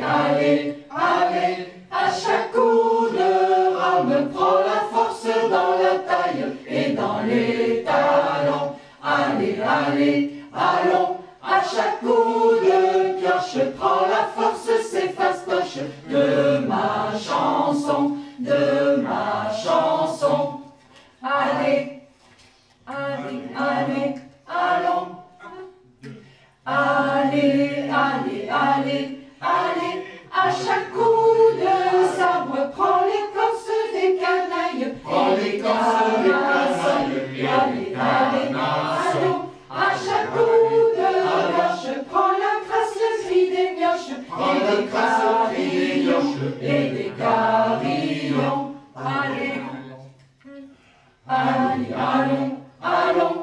allez, allez, à chaque coup de rame, prends la force dans la taille et dans les talons. Allez, allez, allons, à chaque coup de pioche, prends la force, c'est fastoche de ma chanson, de ma chanson. Allez, allez, allez, allons. Allez, allez, allez, allez, à chaque coup de sabre, prends l'écorce des canailles, Prends l'écorce des canailles, allez, allez, allons, à chaque coup de pioche, prends la crasse, le cri des mioches, Prends la crasse, le cri des mioches, et des carillons. Allez, allez, allons, allons.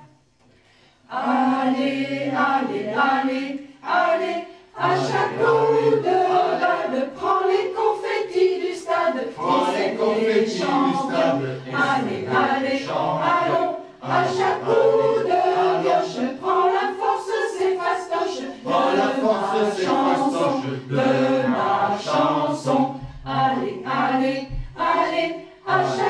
Allez, allez, allez, allez, à chaque coup de balade, prends les confettis du stade, Prends les confettis du stade, allez, allez, allons, à chaque coup de pioche, prends la force, c'est fastoche, Prends la force, c'est fastoche de ma chanson. Allez, allez, allez, à chaque